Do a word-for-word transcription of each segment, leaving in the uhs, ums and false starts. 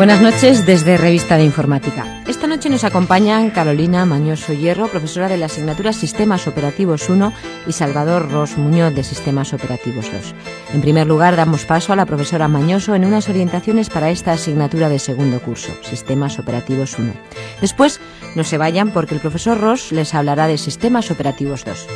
Buenas noches desde Revista de Informática. Esta noche nos acompañan Carolina Mañoso Hierro, profesora de la asignatura Sistemas Operativos uno, y Salvador Ros Muñoz, de Sistemas Operativos dos. En primer lugar, damos paso a la profesora Mañoso en unas orientaciones para esta asignatura de segundo curso, Sistemas Operativos uno. Después, no se vayan porque el profesor Ros les hablará de Sistemas Operativos dos.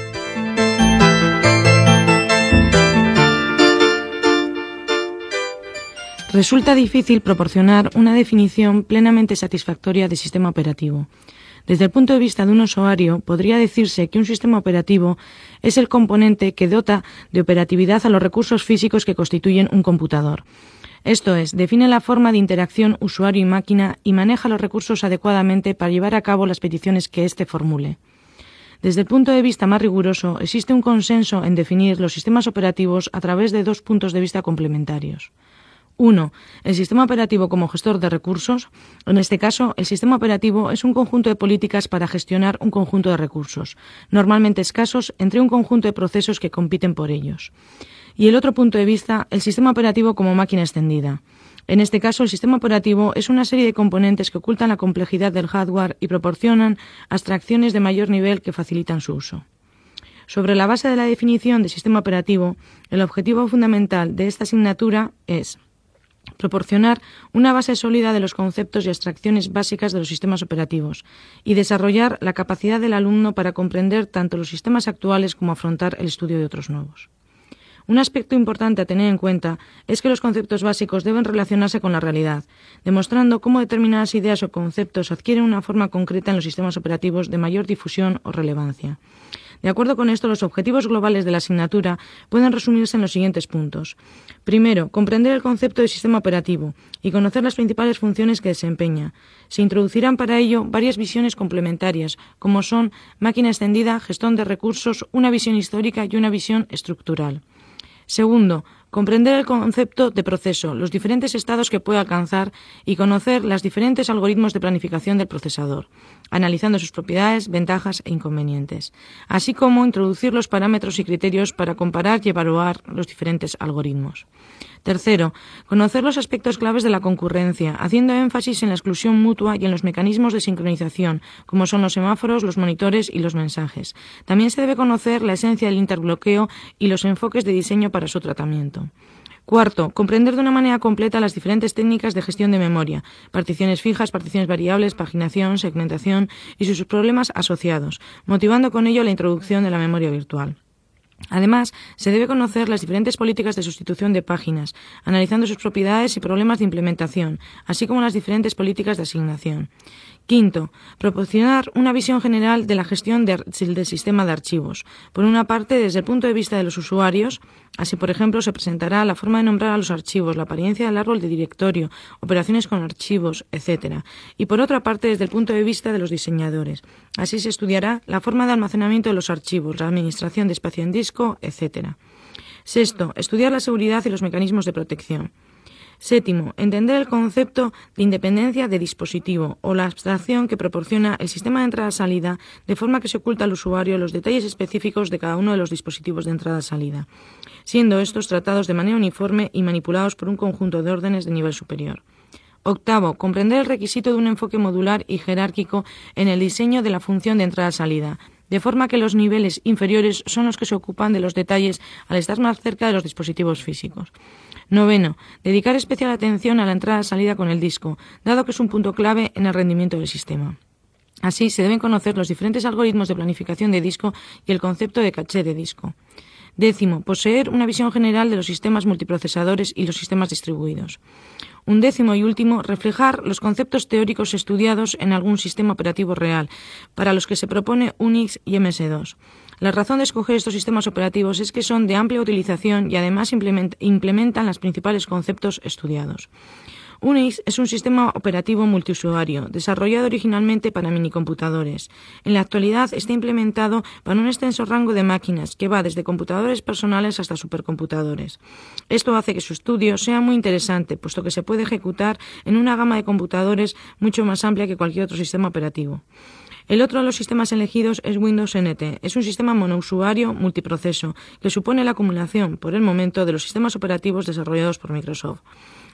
Resulta difícil proporcionar una definición plenamente satisfactoria de sistema operativo. Desde el punto de vista de un usuario, podría decirse que un sistema operativo es el componente que dota de operatividad a los recursos físicos que constituyen un computador. Esto es, define la forma de interacción usuario y máquina y maneja los recursos adecuadamente para llevar a cabo las peticiones que éste formule. Desde el punto de vista más riguroso, existe un consenso en definir los sistemas operativos a través de dos puntos de vista complementarios. uno. El sistema operativo como gestor de recursos. En este caso, el sistema operativo es un conjunto de políticas para gestionar un conjunto de recursos, normalmente escasos, entre un conjunto de procesos que compiten por ellos. Y el otro punto de vista, el sistema operativo como máquina extendida. En este caso, el sistema operativo es una serie de componentes que ocultan la complejidad del hardware y proporcionan abstracciones de mayor nivel que facilitan su uso. Sobre la base de la definición de sistema operativo, el objetivo fundamental de esta asignatura es proporcionar una base sólida de los conceptos y abstracciones básicas de los sistemas operativos y desarrollar la capacidad del alumno para comprender tanto los sistemas actuales como afrontar el estudio de otros nuevos. Un aspecto importante a tener en cuenta es que los conceptos básicos deben relacionarse con la realidad, demostrando cómo determinadas ideas o conceptos adquieren una forma concreta en los sistemas operativos de mayor difusión o relevancia. De acuerdo con esto, los objetivos globales de la asignatura pueden resumirse en los siguientes puntos. Primero, comprender el concepto de sistema operativo y conocer las principales funciones que desempeña. Se introducirán para ello varias visiones complementarias, como son máquina extendida, gestión de recursos, una visión histórica y una visión estructural. Segundo, comprender el concepto de proceso, los diferentes estados que puede alcanzar y conocer los diferentes algoritmos de planificación del procesador, analizando sus propiedades, ventajas e inconvenientes, así como introducir los parámetros y criterios para comparar y evaluar los diferentes algoritmos. Tercero, conocer los aspectos claves de la concurrencia, haciendo énfasis en la exclusión mutua y en los mecanismos de sincronización, como son los semáforos, los monitores y los mensajes. También se debe conocer la esencia del interbloqueo y los enfoques de diseño para su tratamiento. Cuarto, comprender de una manera completa las diferentes técnicas de gestión de memoria, particiones fijas, particiones variables, paginación, segmentación y sus problemas asociados, motivando con ello la introducción de la memoria virtual. Además, se debe conocer las diferentes políticas de sustitución de páginas, analizando sus propiedades y problemas de implementación, así como las diferentes políticas de asignación. Quinto, proporcionar una visión general de la gestión de, del sistema de archivos. Por una parte, desde el punto de vista de los usuarios, así por ejemplo se presentará la forma de nombrar a los archivos, la apariencia del árbol de directorio, operaciones con archivos, etcétera. Y por otra parte, desde el punto de vista de los diseñadores. Así se estudiará la forma de almacenamiento de los archivos, la administración de espacio en disco, etcétera. Sexto, estudiar la seguridad y los mecanismos de protección. Séptimo, entender el concepto de independencia de dispositivo o la abstracción que proporciona el sistema de entrada-salida de forma que se oculta al usuario los detalles específicos de cada uno de los dispositivos de entrada-salida, siendo estos tratados de manera uniforme y manipulados por un conjunto de órdenes de nivel superior. Octavo, comprender el requisito de un enfoque modular y jerárquico en el diseño de la función de entrada-salida, de forma que los niveles inferiores son los que se ocupan de los detalles al estar más cerca de los dispositivos físicos. Noveno, dedicar especial atención a la entrada-salida con el disco, dado que es un punto clave en el rendimiento del sistema. Así, se deben conocer los diferentes algoritmos de planificación de disco y el concepto de caché de disco. Décimo, poseer una visión general de los sistemas multiprocesadores y los sistemas distribuidos. Un décimo y último, reflejar los conceptos teóricos estudiados en algún sistema operativo real, para los que se propone Unix y eme ese dos. La razón de escoger estos sistemas operativos es que son de amplia utilización y además implementan los principales conceptos estudiados. Unix es un sistema operativo multiusuario, desarrollado originalmente para minicomputadores. En la actualidad está implementado para un extenso rango de máquinas, que va desde computadores personales hasta supercomputadores. Esto hace que su estudio sea muy interesante, puesto que se puede ejecutar en una gama de computadores mucho más amplia que cualquier otro sistema operativo. El otro de los sistemas elegidos es Windows N T. Es un sistema monousuario multiproceso, que supone la acumulación, por el momento, de los sistemas operativos desarrollados por Microsoft.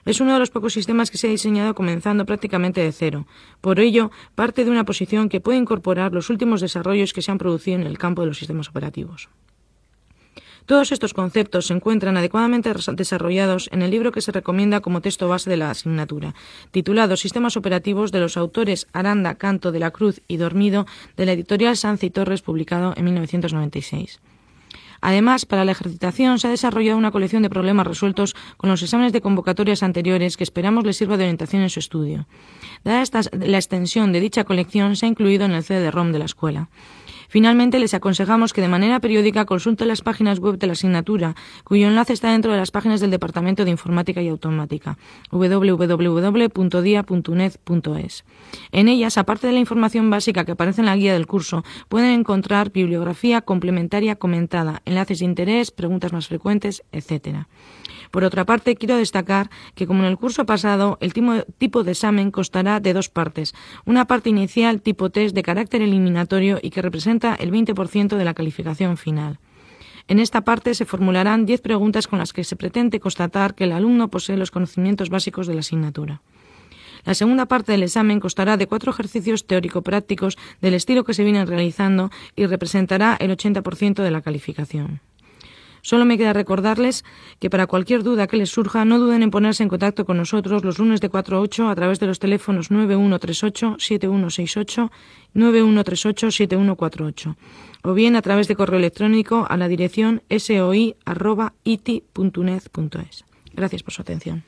Es uno de los pocos sistemas que se ha diseñado comenzando prácticamente de cero. Por ello, parte de una posición que puede incorporar los últimos desarrollos que se han producido en el campo de los sistemas operativos. Todos estos conceptos se encuentran adecuadamente desarrollados en el libro que se recomienda como texto base de la asignatura, titulado Sistemas Operativos, de los autores Aranda, Canto, de la Cruz y Dormido, de la editorial Sanz y Torres, publicado en mil novecientos noventa y seis. Además, para la ejercitación se ha desarrollado una colección de problemas resueltos con los exámenes de convocatorias anteriores que esperamos les sirva de orientación en su estudio. Dada esta, la extensión de dicha colección, se ha incluido en el C D ROM de la escuela. Finalmente, les aconsejamos que de manera periódica consulten las páginas web de la asignatura, cuyo enlace está dentro de las páginas del Departamento de Informática y Automática, doble u doble u doble u punto dia punto u n e d punto e s. En ellas, aparte de la información básica que aparece en la guía del curso, pueden encontrar bibliografía complementaria comentada, enlaces de interés, preguntas más frecuentes, etcétera. Por otra parte, quiero destacar que, como en el curso pasado, el tipo de examen constará de dos partes. Una parte inicial, tipo test, de carácter eliminatorio y que representa el veinte por ciento de la calificación final. En esta parte se formularán diez preguntas con las que se pretende constatar que el alumno posee los conocimientos básicos de la asignatura. La segunda parte del examen constará de cuatro ejercicios teórico-prácticos del estilo que se vienen realizando y representará el ochenta por ciento de la calificación. Solo me queda recordarles que para cualquier duda que les surja, no duden en ponerse en contacto con nosotros los lunes de cuatro a ocho a través de los teléfonos nueve uno tres ocho, siete uno seis ocho, nueve uno tres ocho, siete uno cuatro ocho, o bien a través de correo electrónico a la dirección soi arroba iti punto uned punto es. Gracias por su atención.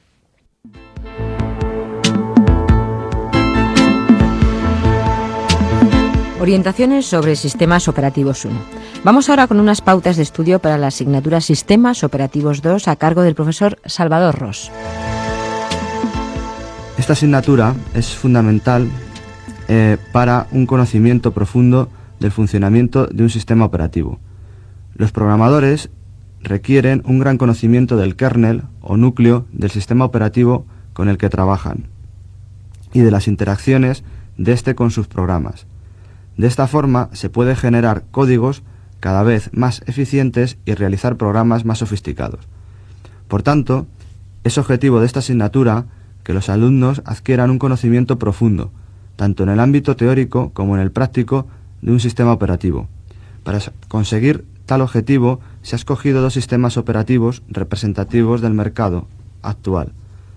Orientaciones sobre Sistemas Operativos uno. Vamos ahora con unas pautas de estudio para la asignatura Sistemas Operativos dos a cargo del profesor Salvador Ros. Esta asignatura es fundamental eh, para un conocimiento profundo del funcionamiento de un sistema operativo. Los programadores requieren un gran conocimiento del kernel o núcleo del sistema operativo con el que trabajan y de las interacciones de este con sus programas. De esta forma se puede generar códigos cada vez más eficientes y realizar programas más sofisticados. Por tanto, es objetivo de esta asignatura que los alumnos adquieran un conocimiento profundo, tanto en el ámbito teórico como en el práctico, de un sistema operativo. Para conseguir tal objetivo se ha escogido dos sistemas operativos representativos del mercado actual,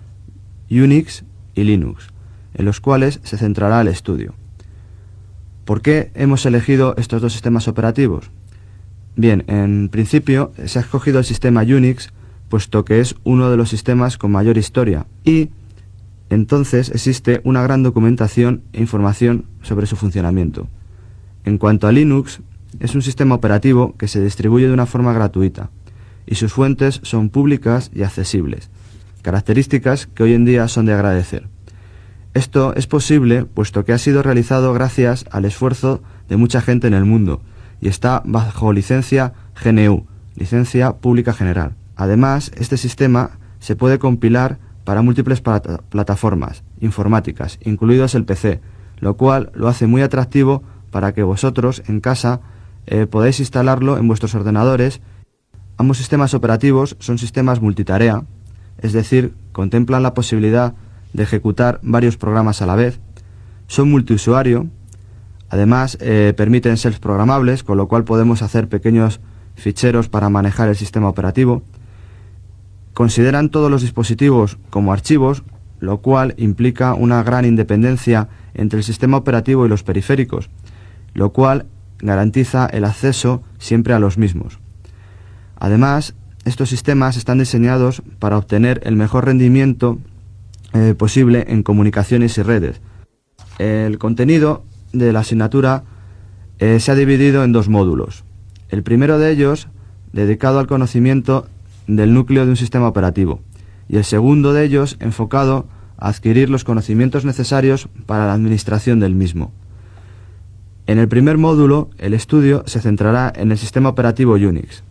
Unix y Linux, en los cuales se centrará el estudio. ¿Por qué hemos elegido estos dos sistemas operativos? Bien, en principio se ha escogido el sistema Unix, puesto que es uno de los sistemas con mayor historia, y entonces existe una gran documentación e información sobre su funcionamiento. En cuanto a Linux, es un sistema operativo que se distribuye de una forma gratuita, y sus fuentes son públicas y accesibles, características que hoy en día son de agradecer. Esto es posible puesto que ha sido realizado gracias al esfuerzo de mucha gente en el mundo y está bajo licencia G N U, licencia pública general. Además, este sistema se puede compilar para múltiples plat- plataformas informáticas, incluidos el P C, lo cual lo hace muy atractivo para que vosotros en casa eh, podáis instalarlo en vuestros ordenadores. Ambos sistemas operativos son sistemas multitarea, es decir, contemplan la posibilidad de ejecutar varios programas a la vez, son multiusuario, además eh, permiten ser programables, con lo cual podemos hacer pequeños ficheros para manejar el sistema operativo, consideran todos los dispositivos como archivos, lo cual implica una gran independencia entre el sistema operativo y los periféricos, lo cual garantiza el acceso siempre a los mismos. Además, estos sistemas están diseñados para obtener el mejor rendimiento Eh, posible en comunicaciones y redes. El contenido de la asignatura eh, se ha dividido en dos módulos. El primero de ellos, dedicado al conocimiento del núcleo de un sistema operativo, y el segundo de ellos, enfocado a adquirir los conocimientos necesarios para la administración del mismo. En el primer módulo, el estudio se centrará en el sistema operativo Unix.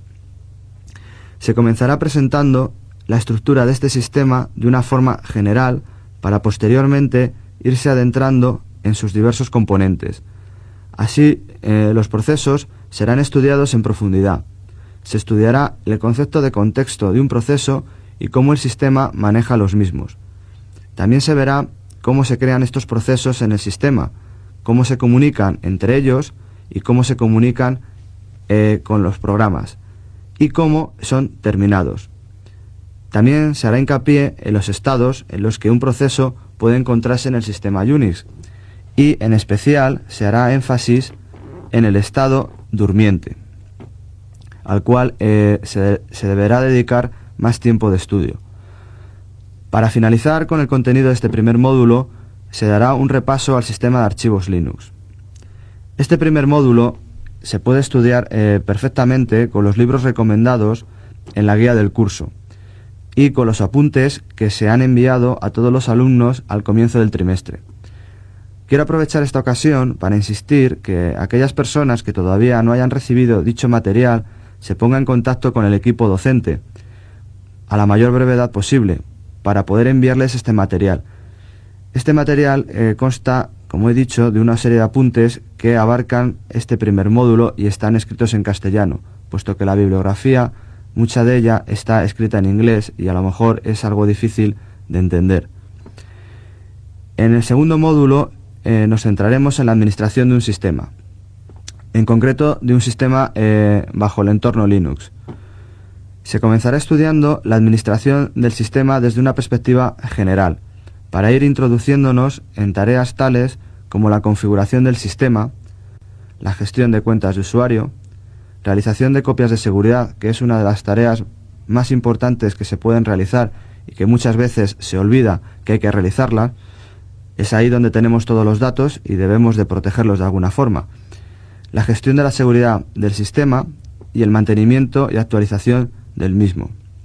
Se comenzará presentando la estructura de este sistema de una forma general para posteriormente irse adentrando en sus diversos componentes. Así, eh, los procesos serán estudiados en profundidad. Se estudiará el concepto de contexto de un proceso y cómo el sistema maneja los mismos. También se verá cómo se crean estos procesos en el sistema, cómo se comunican entre ellos y cómo se comunican eh, con los programas y cómo son terminados. También se hará hincapié en los estados en los que un proceso puede encontrarse en el sistema Unix y en especial se hará énfasis en el estado durmiente, al cual eh, se, se deberá dedicar más tiempo de estudio. Para finalizar con el contenido de este primer módulo, se dará un repaso al sistema de archivos Linux. Este primer módulo se puede estudiar eh, perfectamente con los libros recomendados en la guía del curso y con los apuntes que se han enviado a todos los alumnos al comienzo del trimestre. Quiero aprovechar esta ocasión para insistir que aquellas personas que todavía no hayan recibido dicho material se pongan en contacto con el equipo docente a la mayor brevedad posible para poder enviarles este material. Este material eh, consta, como he dicho, de una serie de apuntes que abarcan este primer módulo y están escritos en castellano, puesto que la bibliografía, mucha de ella está escrita en inglés y a lo mejor es algo difícil de entender. En el segundo módulo eh, nos centraremos en la administración de un sistema, en concreto de un sistema eh, bajo el entorno Linux. Se comenzará estudiando la administración del sistema desde una perspectiva general, para ir introduciéndonos en tareas tales como la configuración del sistema, la gestión de cuentas de usuario, realización de copias de seguridad, que es una de las tareas más importantes que se pueden realizar y que muchas veces se olvida que hay que realizarlas. Es ahí donde tenemos todos los datos y debemos de protegerlos de alguna forma. La gestión de la seguridad del sistema y el mantenimiento y actualización del mismo.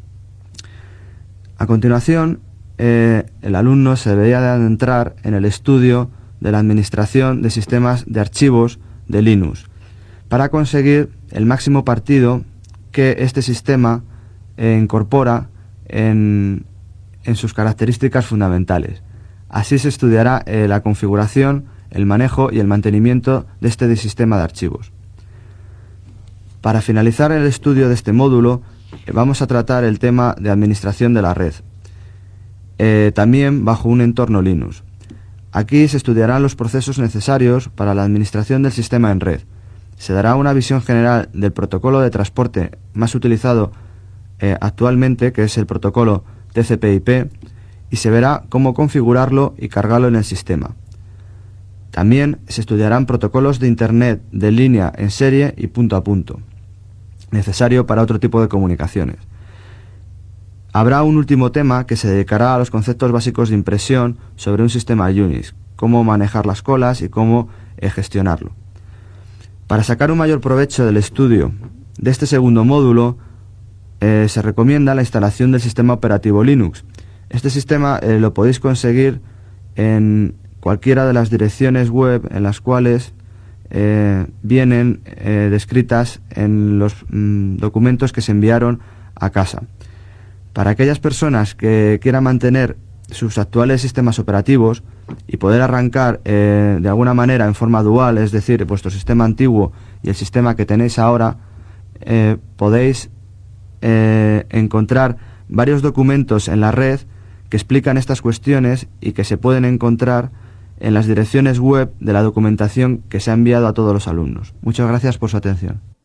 A continuación, eh, el alumno se debería de adentrar en el estudio de la administración de sistemas de archivos de Linux, para conseguir el máximo partido que este sistema eh, incorpora en, en sus características fundamentales. Así se estudiará eh, la configuración, el manejo y el mantenimiento de este sistema de archivos. Para finalizar el estudio de este módulo, eh, vamos a tratar el tema de administración de la red, eh, también bajo un entorno Linux. Aquí se estudiarán los procesos necesarios para la administración del sistema en red. Se dará una visión general del protocolo de transporte más utilizado eh, actualmente, que es el protocolo T C P I P, y se verá cómo configurarlo y cargarlo en el sistema. También se estudiarán protocolos de Internet de línea en serie y punto a punto, necesario para otro tipo de comunicaciones. Habrá un último tema que se dedicará a los conceptos básicos de impresión sobre un sistema Unix, cómo manejar las colas y cómo eh, gestionarlo. Para sacar un mayor provecho del estudio de este segundo módulo, eh, se recomienda la instalación del sistema operativo Linux. Este sistema eh, lo podéis conseguir en cualquiera de las direcciones web en las cuales eh, vienen eh, descritas en los mm, documentos que se enviaron a casa. Para aquellas personas que quieran mantener sus actuales sistemas operativos y poder arrancar eh, de alguna manera en forma dual, es decir, vuestro sistema antiguo y el sistema que tenéis ahora, eh, podéis eh, encontrar varios documentos en la red que explican estas cuestiones y que se pueden encontrar en las direcciones web de la documentación que se ha enviado a todos los alumnos. Muchas gracias por su atención.